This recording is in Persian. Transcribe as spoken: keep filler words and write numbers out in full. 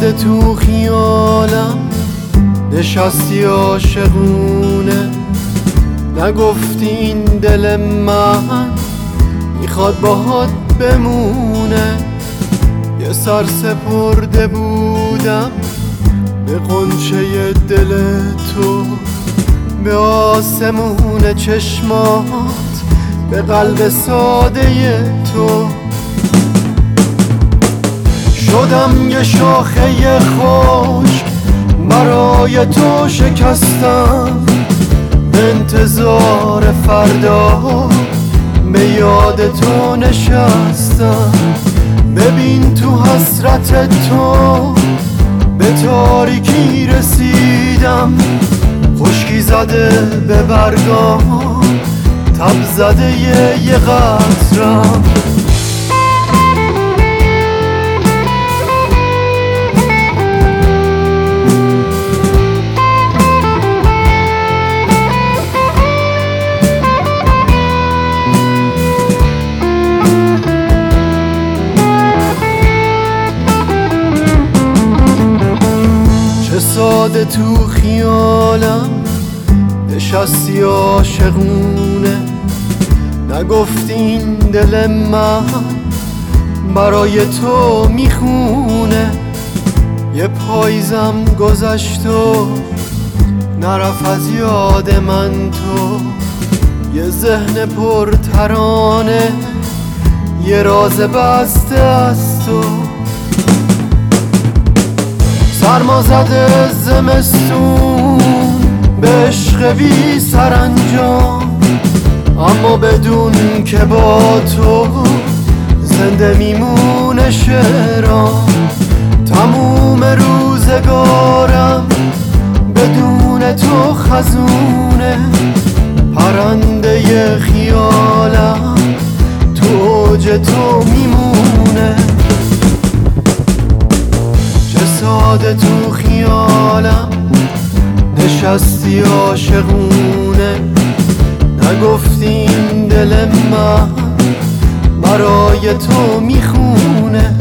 ساده تو خیالم نشستی عاشقونه، نگفتی این دل من میخواد باهات بمونه. یه سر سپرده بودم به غنچه دل تو، به آسمون چشمات، به قلب ساده تو. شدم یه شاخه خشک برای تو شکستم، به انتظار فردا به یاد تو نشستم. ببین تو حسرت تو به تاریکی رسیدم، خشکی زده به برگام، تب زده یه قطرم. ساده تو خیالم نشستی عاشقونه، نگفتی این دل من برای تو میخونه. یه پاییزم گذشت و نرفت از یاد من تو، یه ذهن پر ترانه، یه راز بسته از تو. سرما زده زمستون به عشق بی سرانجام، اما بدون که با تو زنده میمونه شعرام. تموم روزگارم بدون تو خزونه، پرنده خیالم تو اوج تو میمونه. ساده تو خیالم نشستی عاشقونه، نگفتی این دل من برای تو میخونه.